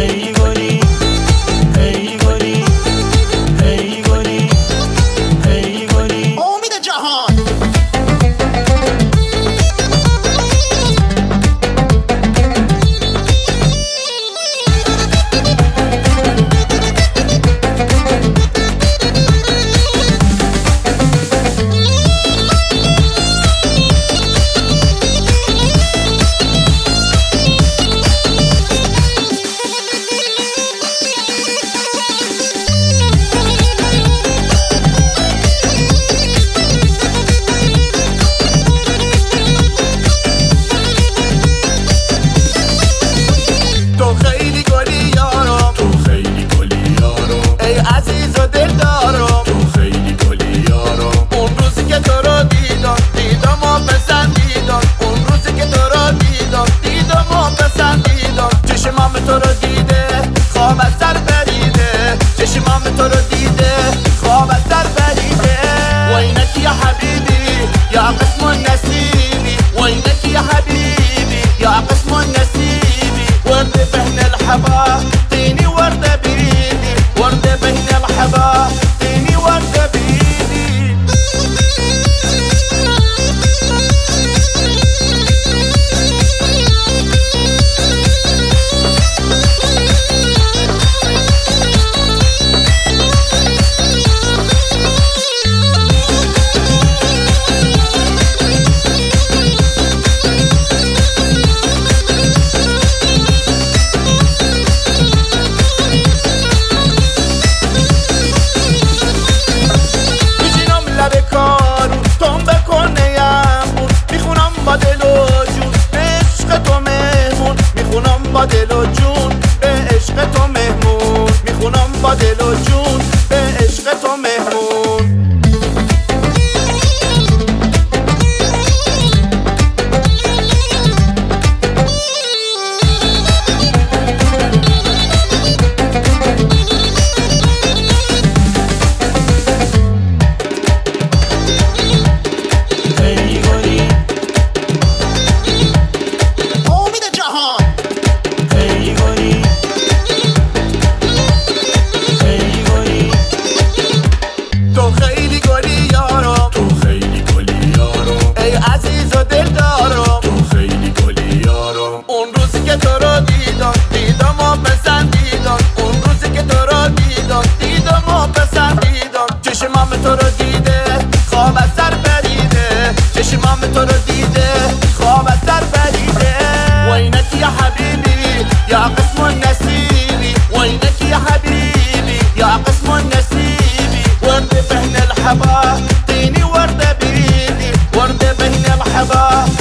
ای گلی ای گلی ای گلی ای گلی امید جهان. اعطيني وردة بإيدي، وردة بين الحباب، اعطيني وردة بإيدي. با دل و جون به عشق تو مهمون، میخونم با دل و جون به عشق تو مهمون. چشمام تو رو دیده خواب از سر پریده، چشمام تو رو دیده خواب از سر پریده. وینک یا حبیبی یا قسم النسیبی، وینک یا حبیبی یا قسم النسیبی. ورد بین الحباب اعطيني وردة بإيدي، وردة بين الحباب